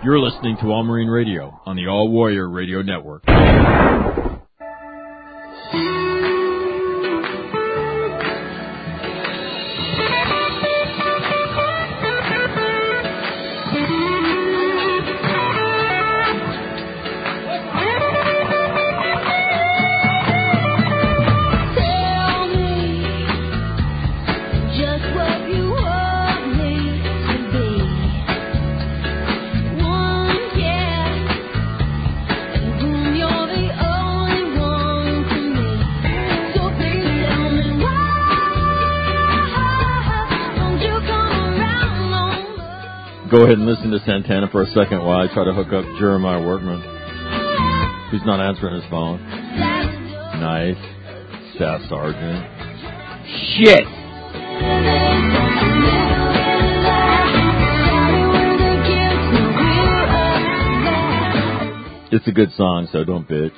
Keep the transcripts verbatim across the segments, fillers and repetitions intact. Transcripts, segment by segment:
You're listening to All Marine Radio on the All Warrior Radio Network. Go ahead and listen to Santana for a second while I try to hook up Jeremiah Workman, who's not answering his phone. Nice. Staff Sergeant. Shit! It's a good song, so don't bitch.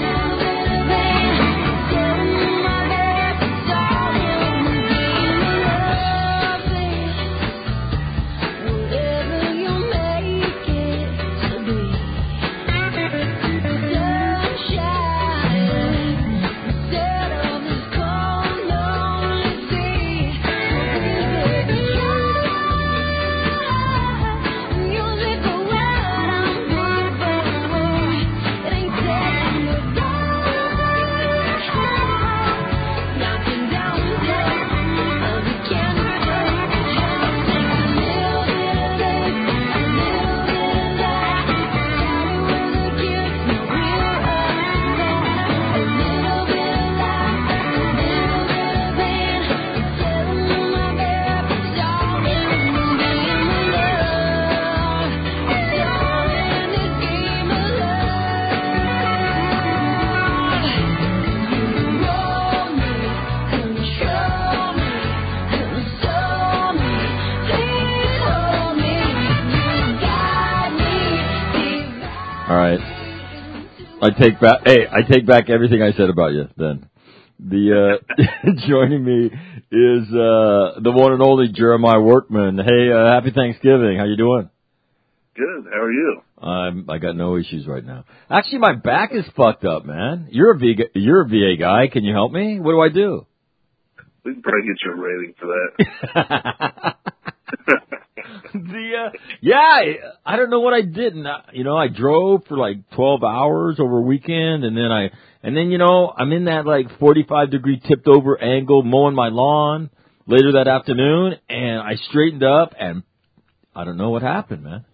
I take back. Hey, I take back everything I said about you. Then, the uh, joining me is uh, the one and only Jeremiah Workman. Hey, uh, happy Thanksgiving. How you doing? Good. How are you? I'm. I got no issues right now. Actually, my back is fucked up, man. You're a V. You're a V A guy. Can you help me? What do I do? We can probably get you a rating for that. the uh, yeah, I, I don't know what I did. And, uh, you know, I drove for like twelve hours over a weekend, and then I and then you know I'm in that like forty-five degree tipped over angle mowing my lawn later that afternoon, and I straightened up, and I don't know what happened, man.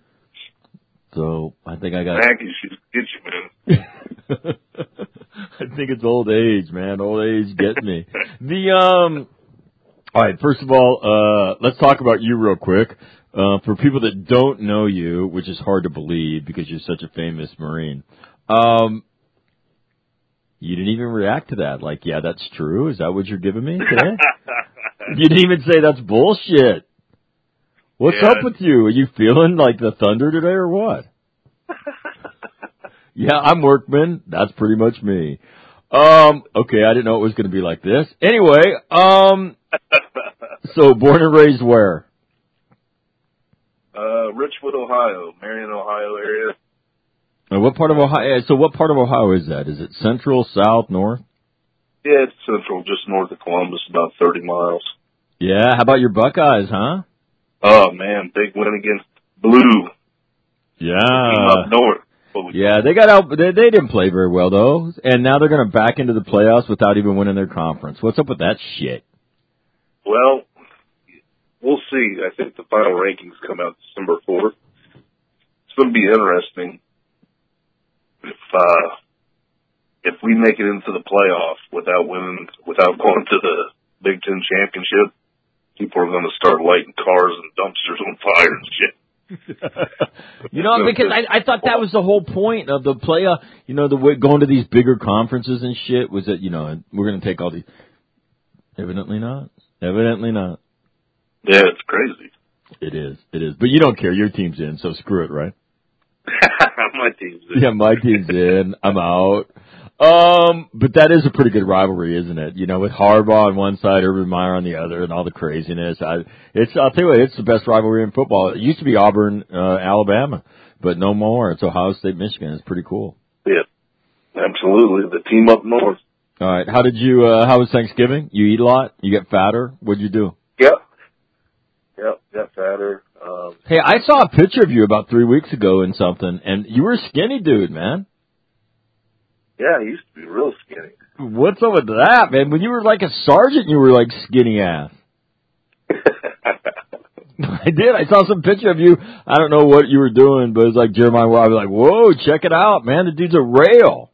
So I think I got. Back issues get you, man. I think it's old age, man. Old age gets me. the um. All right, first of all, uh, let's talk about you real quick. Uh, for people that don't know you, which is hard to believe because you're such a famous Marine, um, you didn't even react to that. Like, yeah, that's true. Is that what you're giving me today? You didn't even say that's bullshit. What's yeah. up with you? Are you feeling like the thunder today or what? Yeah, I'm Workman. That's pretty much me. Um, okay, I didn't know it was going to be like this. Anyway, um, so born and raised where? Uh, Richwood, Ohio, Marion, Ohio area. And what part of Ohio? So what part of Ohio is that? Is it central, south, north? Yeah, it's central, just north of Columbus, about thirty miles. Yeah, how about your Buckeyes, huh? Oh man, big win against Blue. Yeah. Up north. Yeah, they got out. They, they didn't play very well though, and now they're going to back into the playoffs without even winning their conference. What's up with that shit? Well, we'll see. I think the final rankings come out December fourth. It's going to be interesting if uh, if we make it into the playoffs without winning, without going to the Big Ten championship. People are going to start lighting cars and dumpsters on fire and shit. You know, because I, I thought that was the whole point of the playoff. You know, the way going to these bigger conferences and shit was that, you know, we're going to take all these. Evidently not. Evidently not. Yeah, it's crazy. It is. It is. But you don't care. Your team's in, so screw it, right? My team's in. Yeah, my team's in. I'm out. Um, but that is a pretty good rivalry, isn't it? You know, with Harbaugh on one side, Urban Meyer on the other, and all the craziness. I, it's, I'll tell you what, it's the best rivalry in football. It used to be Auburn, uh, Alabama, but no more. It's Ohio State, Michigan. It's pretty cool. Yeah, absolutely. The team up north. All right. How did you, uh, how was Thanksgiving? You eat a lot? You get fatter? What'd you do? Yep. Yep, got fatter. Um, Hey, I saw a picture of you about three weeks ago in something, and you were a skinny dude, man. yeah, I used to be real skinny. What's up with that, man? When you were like a sergeant, you were like skinny ass. I did. I saw some picture of you. I don't know what you were doing, but it was like Jeremiah. I was like, whoa, check it out, man. The dude's a rail.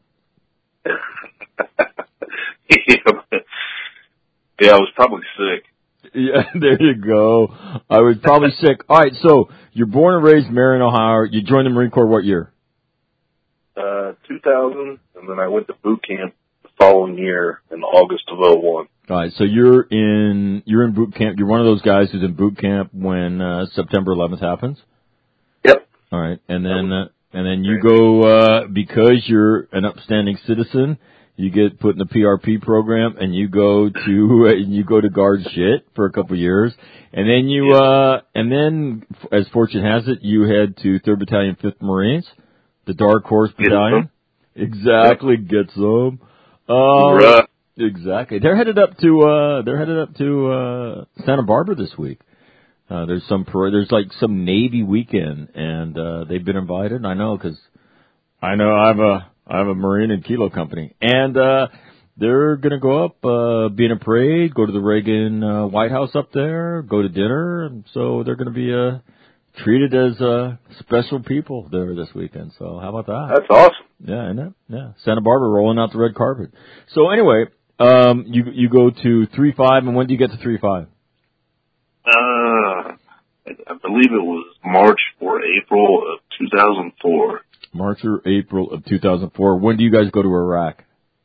yeah. yeah, I was probably sick. Yeah, there you go. I was probably sick. All right, so you're born and raised in Marion, Ohio. You joined the Marine Corps what year? Uh, two thousand, and then I went to boot camp the following year in August of oh one. All right, so you're in you're in boot camp. You're one of those guys who's in boot camp when uh, September eleventh happens. Yep. All right, and then uh, and then you go uh, because you're an upstanding citizen. You get put in the P R P program, and you go to uh, you go to guard shit for a couple of years, and then you uh, and then as fortune has it, you head to third Battalion, fifth Marines, the Dark Horse Battalion. Exactly, get some. Um, right. Exactly. They're headed up to uh, they're headed up to uh, Santa Barbara this week. Uh, there's some parade. There's like some Navy weekend, and uh, they've been invited. I know because I know I'm a I'm a Marine in Kilo Company, and uh, they're gonna go up, uh, be in a parade, go to the Reagan uh, White House up there, go to dinner, and so they're gonna be uh, treated as uh, special people there this weekend. So how about that? That's awesome. Yeah, isn't it? Yeah, Santa Barbara rolling out the red carpet. So anyway, um, you you go to three five, and when do you get to three five? Uh, I believe it was March or April of two thousand four. March or April of two thousand four. When do you guys go to Iraq?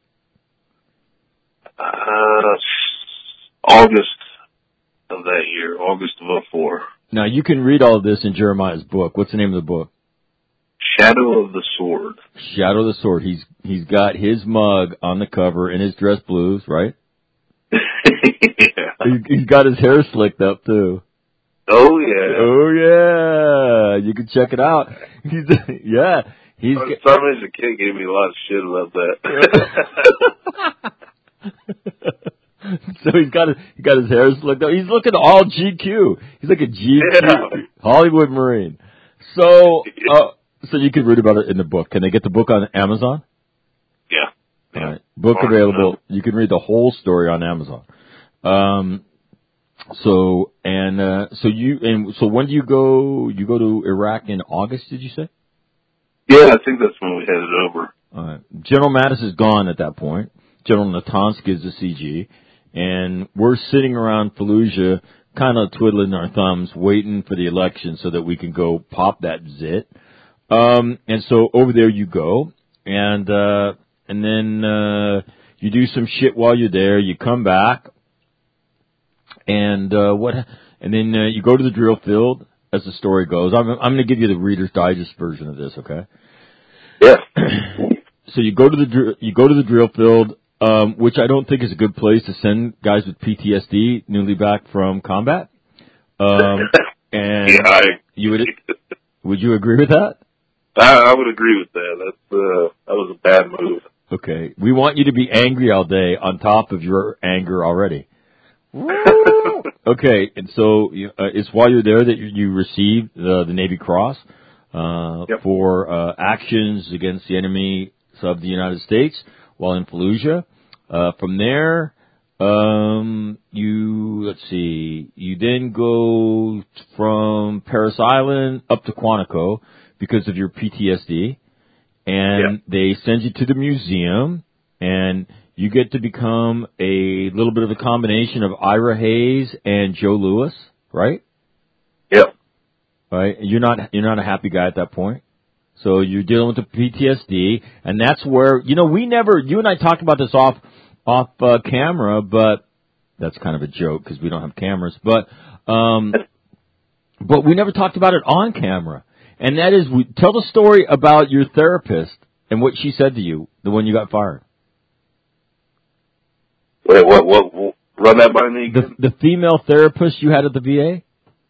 Uh, August of that year, August of oh four. Now, you can read all of this in Jeremiah's book. What's the name of the book? Shadow of the Sword. Shadow of the Sword. He's He's got his mug on the cover in his dress blues, right? yeah. He, he's got his hair slicked up, too. Oh, yeah. Oh, yeah. You can check it out. He's Yeah. He's For some reason, the kid gave me a lot of shit about that. So he's got his, he got his hair slicked up. He's looking all G Q. He's like a G Q Yeah. Hollywood Marine. So, uh, so you can read about it in the book. Can they get the book on Amazon? Yeah. yeah. All right. Book Or, available. no. You can read the whole story on Amazon. Um, so, and, uh, so you, and so when do you go, you go to Iraq in August, did you say? Yeah, I think that's when we headed over. All right. General Mattis is gone at that point. General Natansk is the C G. And we're sitting around Fallujah, kind of twiddling our thumbs, waiting for the election so that we can go pop that zit. Um, and so over there you go, and uh, and then uh, you do some shit while you're there. You come back, and uh, what? And then uh, you go to the drill field, as the story goes. I'm I'm going to give you the Reader's Digest version of this, okay? Yeah. So you go to the dr- you go to the drill field. Um, which I don't think is a good place to send guys with P T S D newly back from combat. Um, and yeah, I, you would would you agree with that? I, I would agree with that. That's uh, that was a bad move. Okay, we want you to be angry all day on top of your anger already. Okay, and so uh, it's while you're there that you, you receive the, the Navy Cross uh, yep. for uh, actions against the enemy of the United States while in Fallujah. Uh, from there, um, you, let's see, you then go from Paris Island up to Quantico because of your P T S D, and yep. they send you to the museum, and you get to become a little bit of a combination of Ira Hayes and Joe Louis, right? Yep. Right? You're not, you're not a happy guy at that point. So you're dealing with the P T S D, and that's where, you know, we never, you and I talked about this off, off, uh, camera, but that's kind of a joke because we don't have cameras, but, um, but we never talked about it on camera. And that is, we, tell the story about your therapist and what she said to you, the one you got fired. Wait, what, what, what, run that by me again? The, the female therapist you had at the V A?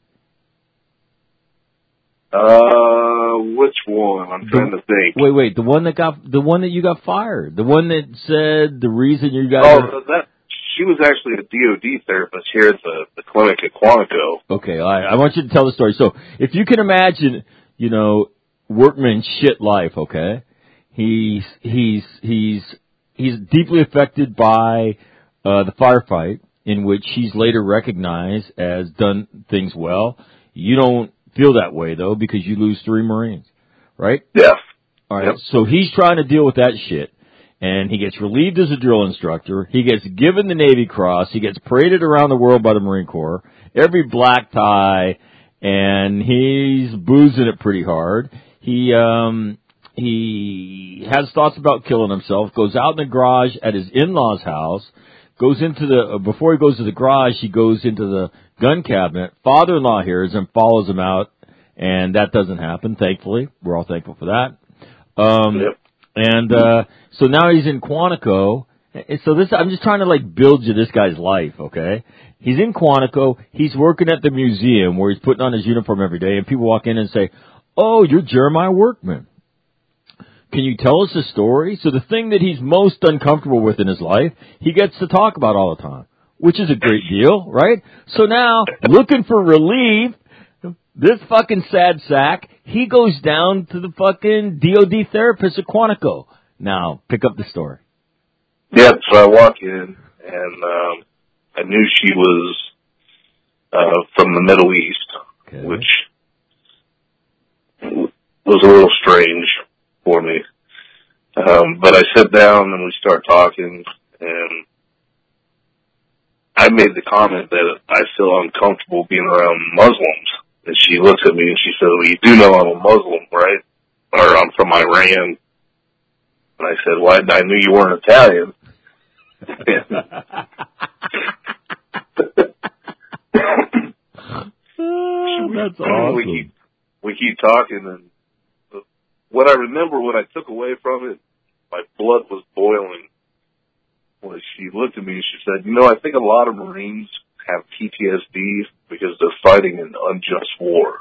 Uh, which one? I'm trying the, to think. Wait, wait, the one that got, the one that you got fired. The one that said the reason you guys... Oh, are... that, she was actually a D O D therapist here at the, the clinic at Quantico. Okay, I, I want you to tell the story. So, if you can imagine, you know, workman shit life, okay? He's, he's, he's, he's deeply affected by, uh, the firefight, in which he's later recognized as done things well. You don't feel that way, though, because you lose three Marines, right? Yeah. All right, yep. So he's trying to deal with that shit. And he gets relieved as a drill instructor. He gets given the Navy Cross. He gets paraded around the world by the Marine Corps. Every black tie. And he's boozing it pretty hard. He, um, he has thoughts about killing himself. Goes out in the garage at his in-laws' house. Goes into the, uh, before he goes to the garage, he goes into the gun cabinet. Father-in-law hears him, follows him out. And that doesn't happen, thankfully. We're all thankful for that. Um, yep. And, uh, so now he's in Quantico. So this, I'm just trying to like build you this guy's life, okay? He's in Quantico. He's working at the museum where he's putting on his uniform every day and people walk in and say, "Oh, you're Jeremiah Workman. Can you tell us a story?" So the thing that he's most uncomfortable with in his life, he gets to talk about all the time, which is a great deal, right? So now, looking for relief, this fucking sad sack, he goes down to the fucking D O D therapist at Quantico. Now, pick up the story. Yep, so I walk in, and um, I knew she was uh, from the Middle East, okay. Which was a little strange for me. Um, but I sit down, and we start talking, and I made the comment that I feel uncomfortable being around Muslims. And she looks at me and she said, "Well, you do know I'm a Muslim, right? Or I'm from Iran." And I said, "Well, I knew you weren't Italian." Oh, that's awesome. We keep, we keep talking, and what I remember, what I took away from it, my blood was boiling. When she looked at me and she said, "You know, I think a lot of Marines have P T S D because they're fighting an unjust war."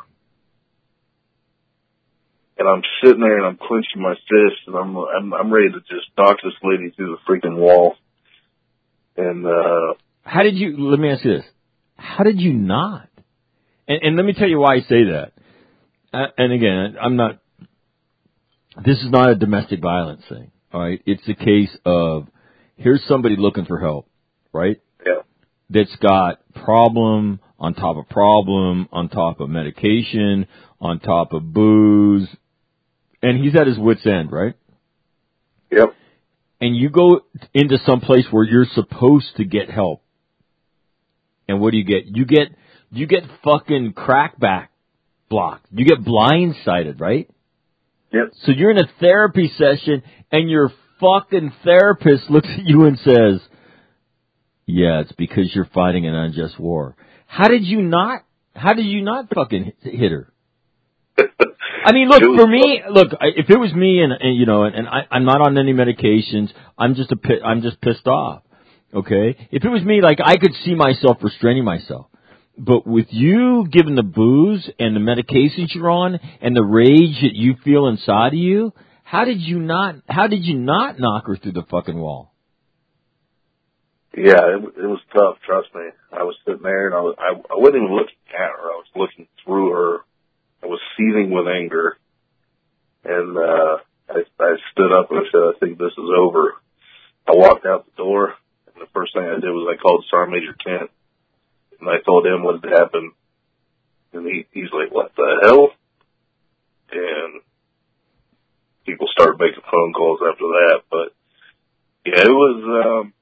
And I'm sitting there and I'm clenching my fist and I'm I'm, I'm ready to just knock this lady through the freaking wall. And uh how did you? Let me ask you this: how did you not? And, and let me tell you why I say that. Uh, and again, I'm not. This is not a domestic violence thing. All right, it's a case of here's somebody looking for help, right? Yeah. That's got problem on top of problem, on top of medication, on top of booze, and he's at his wit's end, right? Yep. And you go into some place where you're supposed to get help, and what do you get? You get you get fucking crackback blocked. You get blindsided, right? Yep. So you're in a therapy session, and your fucking therapist looks at you and says, "Yeah, it's because you're fighting an unjust war." How did you not? How did you not fucking hit her? I mean, look, for me, look, if it was me and, and you know, and, and I, I'm not on any medications, I'm just a, I'm just pissed off. Okay, if it was me, like I could see myself restraining myself, but with you given the booze and the medications you're on and the rage that you feel inside of you, how did you not? How did you not knock her through the fucking wall? Yeah, it, it was tough. Trust me. I was sitting there, and I, was, I, I wasn't even looking at her. I was looking through her. I was seething with anger, and uh, I, I stood up and I said, "I think this is over." I walked out the door, and the first thing I did was I called Sergeant Major Kent, and I told him what had happened. And he, he's like, "What the hell?" And people started making phone calls after that. But yeah, it was. Um,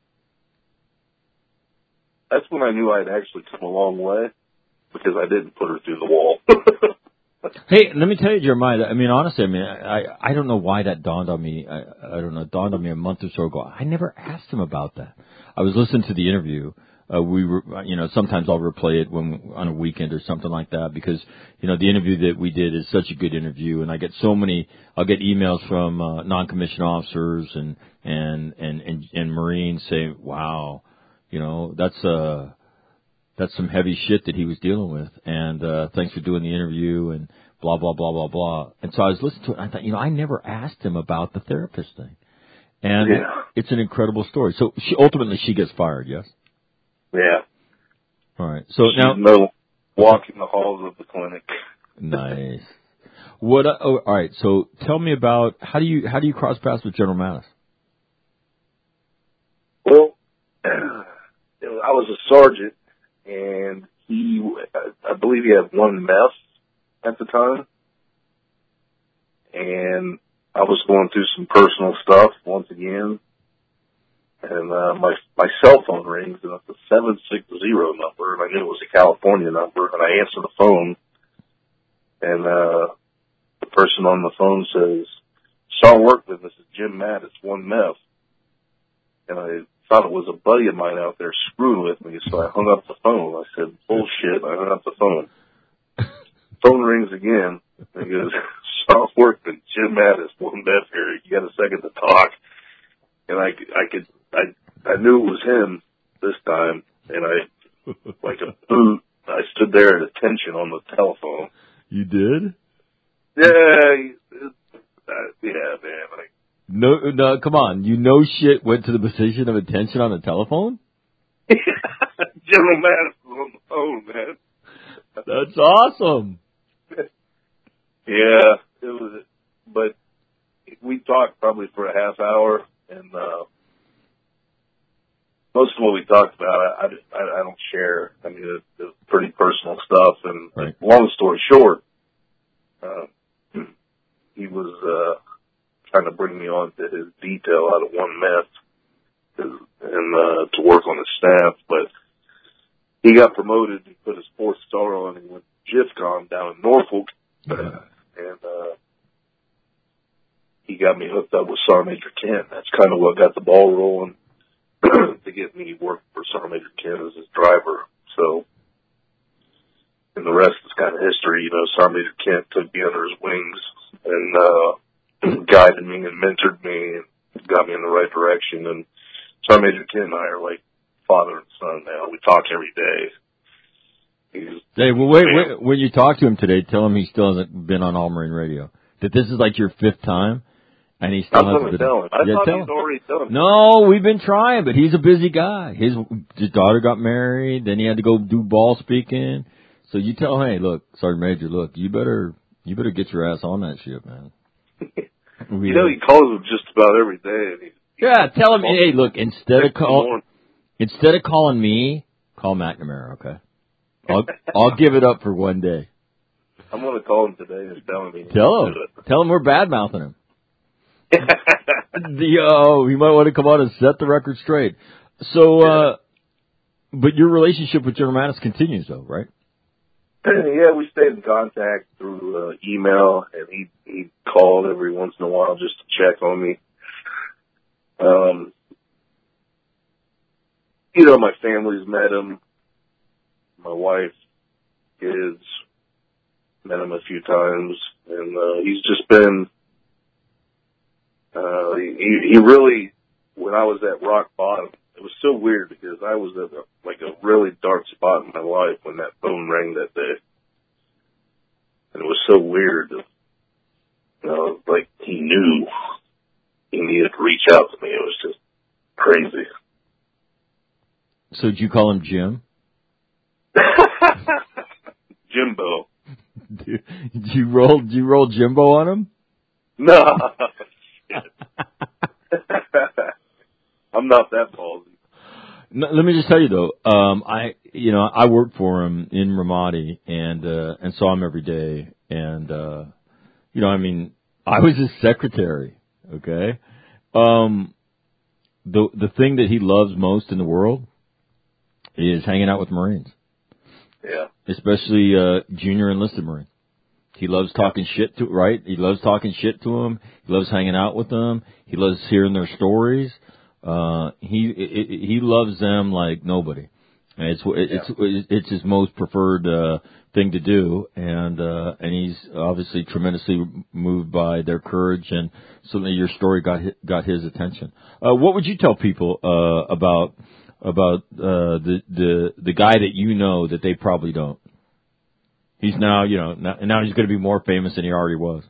That's when I knew I'd actually come a long way, because I didn't put her through the wall. Hey, let me tell you, Jeremiah, I mean, honestly, I mean, I, I don't know why that dawned on me. I, I don't know, it dawned on me a month or so ago. I never asked him about that. I was listening to the interview. Uh, we were, you know, sometimes I'll replay it when, on a weekend or something like that because, you know, the interview that we did is such a good interview and I get so many, I'll get emails from, uh, non-commissioned officers and, and, and, and, and Marines saying, "Wow, You know, that's uh, that's some heavy shit that he was dealing with. And uh, thanks for doing the interview and blah blah blah blah blah. And so I was listening to it. And I thought, you know, I never asked him about the therapist thing. And yeah. it's an incredible story. So she ultimately she gets fired. Yes. Yeah. All right. So She's now no walking the halls of the clinic. Nice. What? Uh, oh, all right. So tell me about how do you how do you cross paths with General Mattis? Well, I was a sergeant, and he, I believe he had one mess at the time, and I was going through some personal stuff once again, and uh, my my cell phone rings, and it's a seven six zero number, and I knew it was a California number, and I answer the phone, and uh, the person on the phone says, "Sean Workman, this is Jim Mattis, one meth." And I thought it was a buddy of mine out there screwing with me, so I hung up the phone. I said, "Bullshit," I hung up the phone. Phone rings again, and he goes, "Sean Workman, Jim Mattis, one meth here. You got a second to talk?" And I, I could, I, I knew it was him this time, and I, like a boot, I stood there at attention on the telephone. You did? Yeah, uh, yeah, man. I, No, no, come on. You know shit went to the position of attention on the telephone? General Mattis was on the phone, man. That's awesome. Yeah, it was, but we talked probably for a half hour, and uh, most of what we talked about, I, I, I don't share. I mean, it, it was pretty personal stuff, and right. Long story short, uh, he was uh, trying to bring me on to his detail out of one meth and uh, to work on his staff, but he got promoted. He put his fourth star on, and he went to GIFCON down in Norfolk, Yeah. and uh, he got me hooked up with Sergeant Major Kent. That's kind of what got the ball rolling to get me working for Sergeant Major Kent as his driver. So, and the rest is kind of history. You know, Sergeant Major Kent took me under his wings and uh, guided me and mentored me and got me in the right direction. And Sergeant Major Kent and I are like father and son now. We talk every day. He's, hey, well, wait, wait, when you talk to him today, tell him he still hasn't been on All Marine Radio. That this is like your fifth time, and he still I'm hasn't going to been. tell him. I yeah, thought tell he's him. already done it. No, we've been trying, but he's a busy guy. His his daughter got married, then he had to go do ball speaking. So you tell him, hey, look, Sergeant Major, look, you better you better get your ass on that shit, man. You know, he calls him just about every day. And he, yeah, tell him, hey, look, instead of call, instead of calling me, call McNamara, okay? I'll I'll give it up for one day. I'm going to call him today and tell him. He tell him, tell him we're bad mouthing him. the oh, he might want to come on and set the record straight. So, uh, but your relationship with General Mattis continues, though, right? Yeah, we stayed in contact through uh, email, and he he called every once in a while just to check on me. Um, you know, my family's met him. My wife, kids, met him a few times, and uh, he's just been. Uh, he, he really, when I was at rock bottom, it was so weird because I was at a, like a really dark spot in my life when that phone rang that day. And it was so weird. You know, like he knew he needed to reach out to me. It was just crazy. So did you call him Jim? Jimbo. Did you roll, did you roll Jimbo on him? No. I'm not that ballsy. No, let me just tell you though, um, I, you know, I worked for him in Ramadi and, uh, and saw him every day. And, uh, you know, I mean, I was his secretary. Okay. Um, the, the thing that he loves most in the world is hanging out with Marines. Yeah. Especially, uh, junior enlisted Marines. He loves talking shit to, right? He loves talking shit to them. He loves hanging out with them. He loves hearing their stories. Uh, he, it, he loves them like nobody. And it's, it's, yeah. it's his most preferred, uh, thing to do. And, uh, and he's obviously tremendously moved by their courage, and certainly your story got, got his attention. Uh, what would you tell people, uh, about, about uh, the the the guy that you know that they probably don't. He's now, you know, now, now he's going to be more famous than he already was.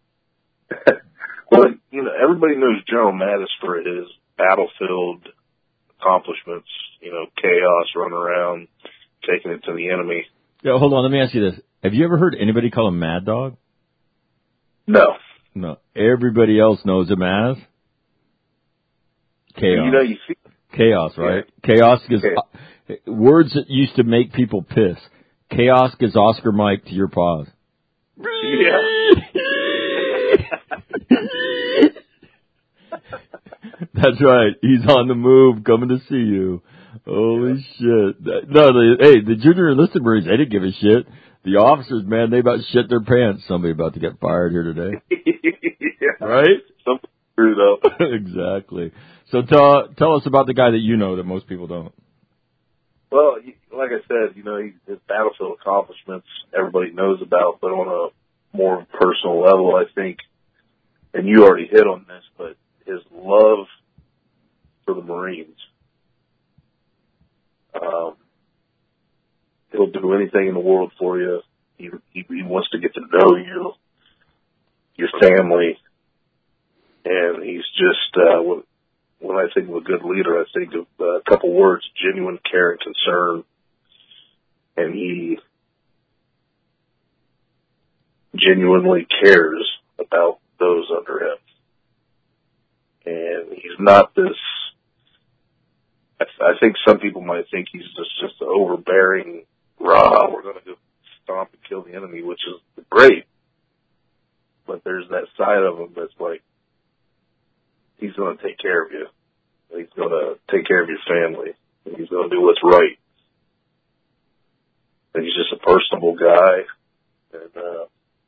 Well, you know, everybody knows General Mattis for his battlefield accomplishments. You know, chaos, run around, taking it to the enemy. Yeah, hold on. Let me ask you this: have you ever heard anybody call him Mad Dog? No. No. Everybody else knows him as chaos. You know, you see chaos, right? Yeah. Chaos is uh, words that used to make people piss. Chaos is Oscar Mike to your paws. Yeah. That's right. He's on the move, coming to see you. Holy yeah. shit! No, the, hey, the junior enlisted Marines, they didn't give a shit. The officers, man, they about shit their pants. Somebody about to get fired here today. Yeah. Right? Something true, though. Exactly. So tell tell us about the guy that you know that most people don't. Well, like I said, you know, his battlefield accomplishments everybody knows about, but on a more personal level, I think, and you already hit on this, but his love for the Marines. Um, he'll do anything in the world for you. He, he, he wants to get to know you, your family, and he's just, uh, when, when I think of a good leader, I think of uh, a couple words: genuine care and concern. And he genuinely cares about those under him. And he's not this, I, I think some people might think he's just, just an overbearing, rah, we're going to go stomp and kill the enemy, which is great. But there's that side of him that's like, he's going to take care of you. He's going to take care of your family. He's going to do what's right. And he's just a personable guy, and uh,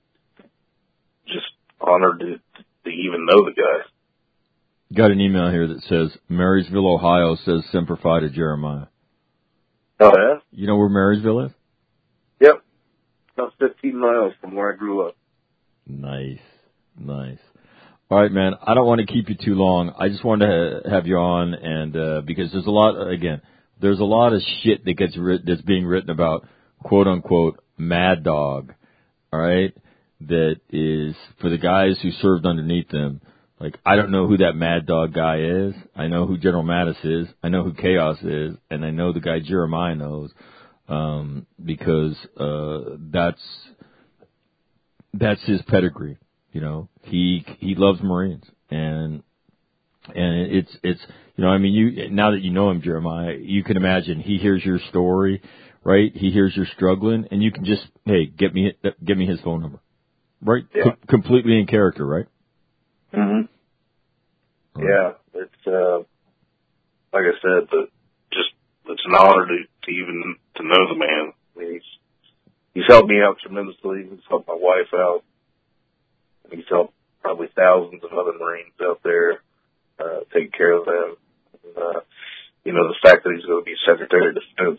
just honored to, to even know the guy. Got an email here that says, Marysville, Ohio says Semper Fi to Jeremiah. Oh, yeah? You know where Marysville is? Yep. About fifteen miles from where I grew up. Nice. Nice. All right, man. I don't want to keep you too long. I just wanted to ha- have you on, and uh, because there's a lot, again, there's a lot of shit that gets writ- that's being written about, quote unquote, Mad Dog. All right, that is for the guys who served underneath them. Like, I don't know who that Mad Dog guy is. I know who General Mattis is. I know who Chaos is, and I know the guy Jeremiah knows, um, because uh, that's that's his pedigree. You know, he he loves Marines, and and it's it's you know, I mean, you now that you know him, Jeremiah, you can imagine he hears your story, right? He hears you're struggling, and you can just, hey, get me get me his phone number, right? Yeah. Com- completely in character, right? Mm-hmm. Right. Yeah, it's uh, like I said, but just it's an honor to, to even to know the man. I mean, he's he's helped me out tremendously. He's helped my wife out. He's helped probably thousands of other Marines out there, uh, take care of them. And, uh, you know, the fact that he's going to be Secretary of Defense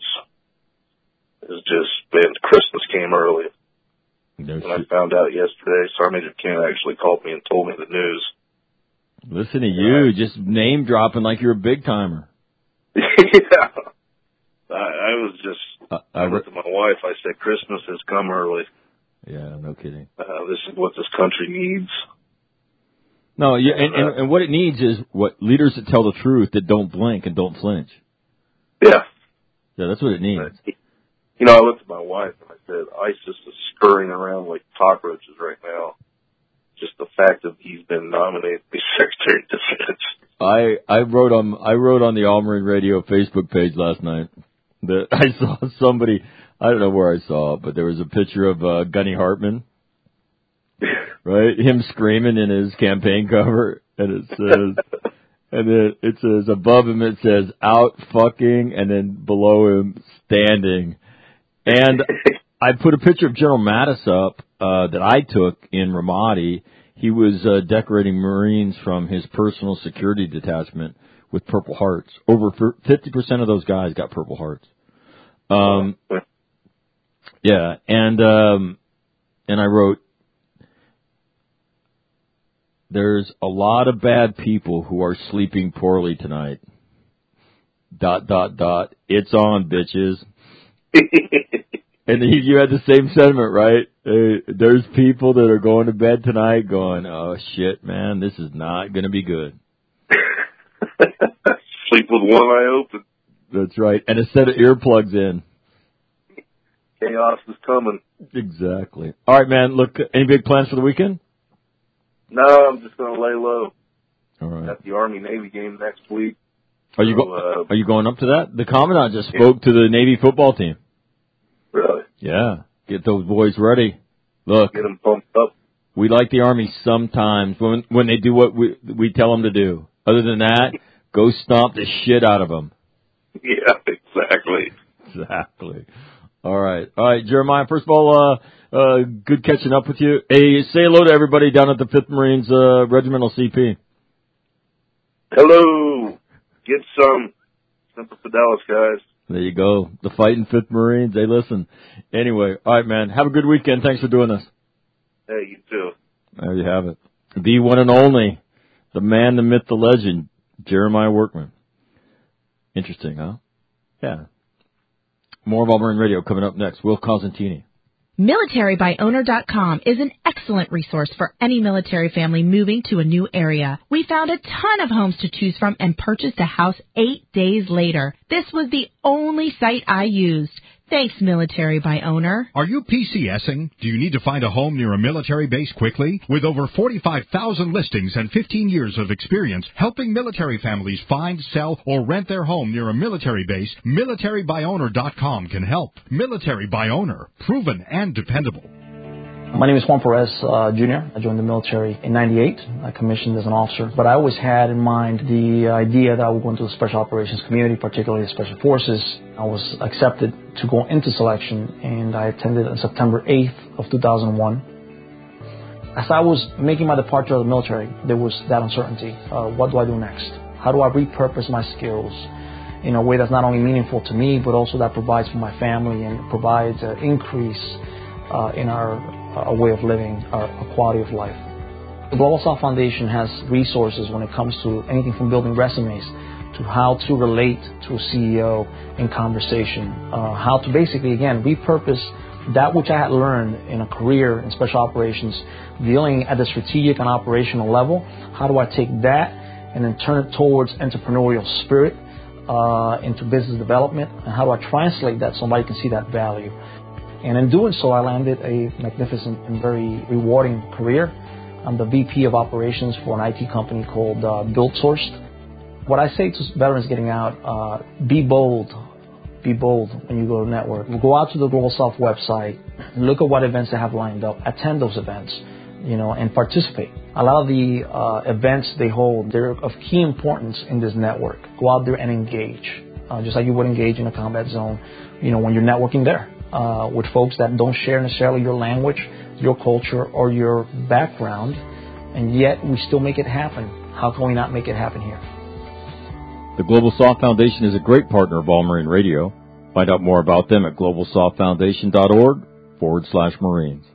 is just been, Christmas came early. No and shit. I found out yesterday, Sergeant Major Ken actually called me and told me the news. Listen to you, uh, just name dropping like you're a big timer. Yeah. I, I was just, uh, I looked re- at my wife, I said, Christmas has come early. Yeah, no kidding. Uh, this is what this country needs. No, yeah, and, and, and what it needs is what leaders that tell the truth, that don't blink and don't flinch. Yeah. Yeah, that's what it needs. Uh, you know, I looked at my wife and I said, ISIS is scurrying around like cockroaches right now. Just the fact that he's been nominated to be Secretary of Defense. I, I wrote on I wrote on the All Marine Radio Facebook page last night that I saw somebody, I don't know where I saw it, but there was a picture of uh, Gunny Hartman, right? Him screaming in his campaign cover, and it says, and then it says above him it says out fucking, and then below him standing. And I put a picture of General Mattis up uh, that I took in Ramadi. He was uh, decorating Marines from his personal security detachment with Purple Hearts. Over fifty percent of those guys got Purple Hearts. Um, yeah, and um, and I wrote, there's a lot of bad people who are sleeping poorly tonight. dot, dot, dot. It's on, bitches. And he, you had the same sentiment, right? Uh, there's people that are going to bed tonight going, oh, shit, man, this is not going to be good. Sleep with one eye open. That's right. And a set of earplugs in. Chaos is coming. Exactly. All right, man, look, any big plans for the weekend? No, I'm just going to lay low. All right. Got the Army-Navy game next week. Are you, so, go- uh, are you going up to that? The Commandant just spoke yeah. to the Navy football team. Really? Yeah. Get those boys ready. Look. Get them pumped up. We like the Army sometimes when when they do what we we tell them to do. Other than that, go stomp the shit out of them. Yeah, exactly. Exactly. All right. All right, Jeremiah, first of all, uh, uh, good catching up with you. Hey, say hello to everybody down at the fifth Marines uh, Regimental C P. Hello. Get some. Semper Fidelis, guys. There you go. The fighting fifth Marines. Hey, listen. Anyway, all right, man. Have a good weekend. Thanks for doing this. Hey, you too. There you have it. The one and only, the man, the myth, the legend, Jeremiah Workman. Interesting, huh? Yeah. More of All Marine Radio coming up next. Will Cosentini. military by owner dot com is an excellent resource for any military family moving to a new area. We found a ton of homes to choose from and purchased a house eight days later. This was the only site I used. Thanks, Military by Owner. Are you PCSing? Do you need to find a home near a military base quickly? With over forty-five thousand listings and fifteen years of experience helping military families find, sell, or rent their home near a military base, military by owner dot com can help. Military by Owner, proven and dependable. My name is Juan Perez, uh, Junior I joined the military in ninety-eight. I commissioned as an officer. But I always had in mind the idea that I would go into the Special Operations community, particularly the Special Forces. I was accepted to go into selection, and I attended on September eighth of two thousand one. As I was making my departure of the military, there was that uncertainty. Uh, what do I do next? How do I repurpose my skills in a way that's not only meaningful to me, but also that provides for my family and provides an increase uh, in our a way of living, our quality of life. The Global South Foundation has resources when it comes to anything from building resumes to how to relate to a C E O in conversation, uh, how to basically, again, repurpose that which I had learned in a career in special operations, dealing at the strategic and operational level. How do I take that and then turn it towards entrepreneurial spirit uh, into business development? And how do I translate that so somebody can see that value? And in doing so, I landed a magnificent and very rewarding career. I'm the V P of operations for an I T company called uh, BuildSourced. What I say to veterans getting out, uh, be bold. Be bold when you go to network. Go out to the Global South website, look at what events they have lined up, attend those events, you know, and participate. A lot of the uh, events they hold, they're of key importance in this network. Go out there and engage, uh, just like you would engage in a combat zone, you know, when you're networking there. Uh, with folks that don't share necessarily your language, your culture, or your background, and yet we still make it happen. How can we not make it happen here? The Global South Foundation is a great partner of All Marine Radio. Find out more about them at global south foundation dot org forward slash Marines.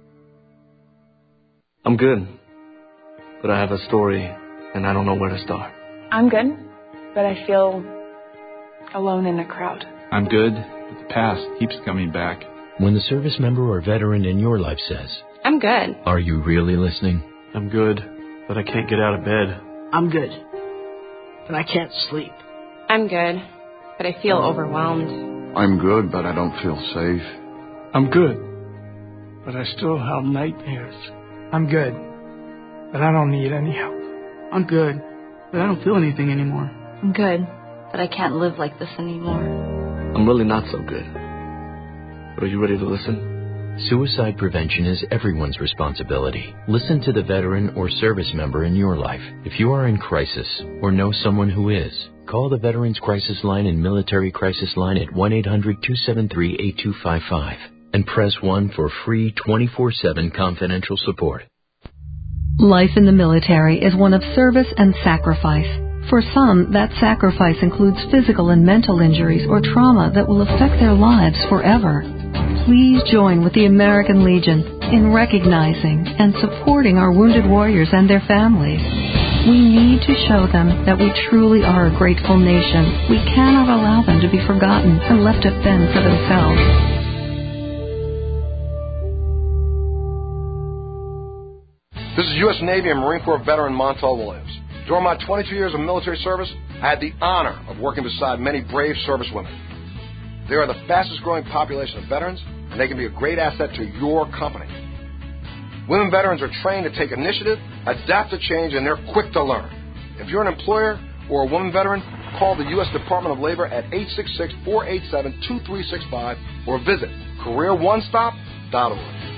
I'm good, but I have a story, and I don't know where to start. I'm good, but I feel alone in a crowd. I'm good. The past keeps coming back. When the service member or veteran in your life says, I'm good. Are you really listening? I'm good, but I can't get out of bed. I'm good, but I can't sleep. I'm good, but I feel overwhelmed. I'm good, but I don't feel safe. I'm good, but I still have nightmares. I'm good, but I don't need any help. I'm good, but I don't feel anything anymore. I'm good, but I can't live like this anymore. I'm really not so good. But are you ready to listen? Suicide prevention is everyone's responsibility. Listen to the veteran or service member in your life. If you are in crisis or know someone who is, call the Veterans Crisis Line and Military Crisis Line at one eight hundred two seven three eight two five five and press one for free twenty-four seven confidential support. Life in the military is one of service and sacrifice. For some, that sacrifice includes physical and mental injuries or trauma that will affect their lives forever. Please join with the American Legion in recognizing and supporting our wounded warriors and their families. We need to show them that we truly are a grateful nation. We cannot allow them to be forgotten and left to fend for themselves. This is U S Navy and Marine Corps veteran Montel Williams. During my twenty-two years of military service, I had the honor of working beside many brave servicewomen. They are the fastest growing population of veterans, and they can be a great asset to your company. Women veterans are trained to take initiative, adapt to change, and they're quick to learn. If you're an employer or a woman veteran, call the U S Department of Labor at eight six six, four eight seven, two three six five or visit career one stop dot org.